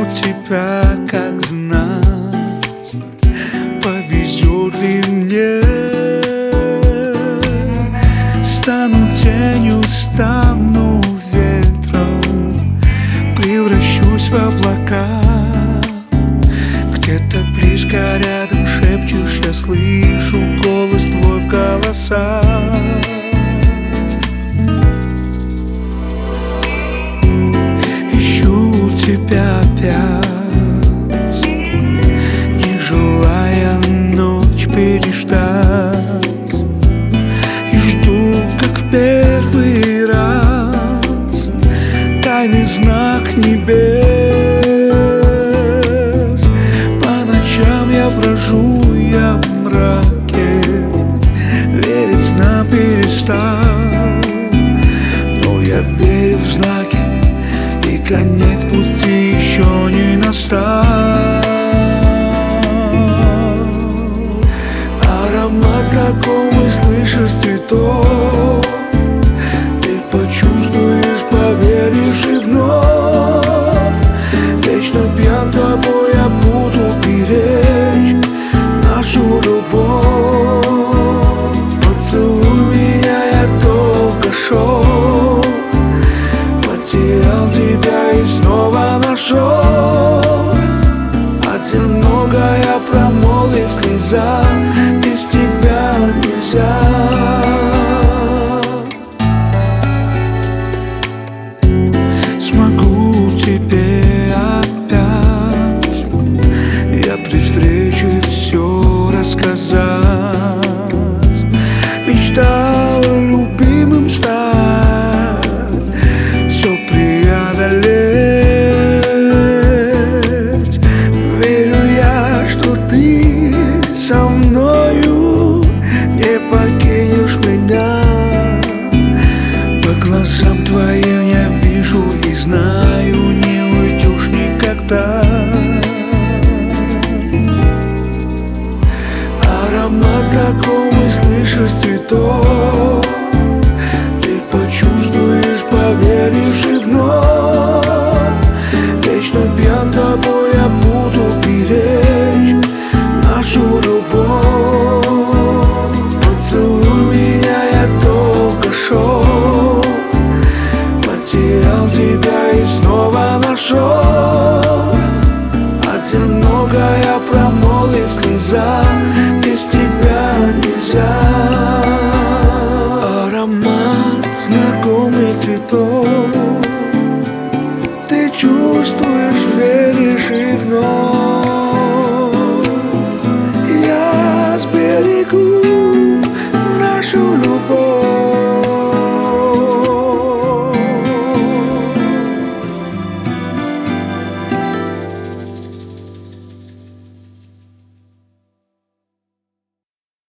тебя, как знать, повезет ли мне. Стану тенью, стану ветром, превращусь в облака. Где-то близко рядом шепчешь, я слышу голос твой в голосах. Ищу тебя опять, не желая ночь переждать, и жду, как в первый раз, тайный знак небес. По ночам я брожу, я в мраке, верить снам перестал, но я верю в знаки, и конец пути еще не настал. Аромат знакомый слышишь цветов, ты почувствуешь, поверишь и вновь. Вечно пьян тобой я буду беречь нашу любовь. Поцелуй меня, я долго шел, потерял тебя и снова нашел. Один многое промолвит слеза, без тебя нельзя. Смогу тебе опять я при встрече все рассказать. Мечтал любимым стать, все преодолеть. Верю я, что ты со мною не покинешь меня. По глазам твоим я вижу и знаю, не уйдешь никогда. Аромат знакомый слышишь цветов, ты почувствуешь, поверишь и вновь. Вечно пьян тобой я буду беречь нашу любовь. Поцелуй меня, я долго шел, потерял тебя и снова нашел. Один многое промолвит слеза, без тебя нельзя. Аромат знакомый цветов,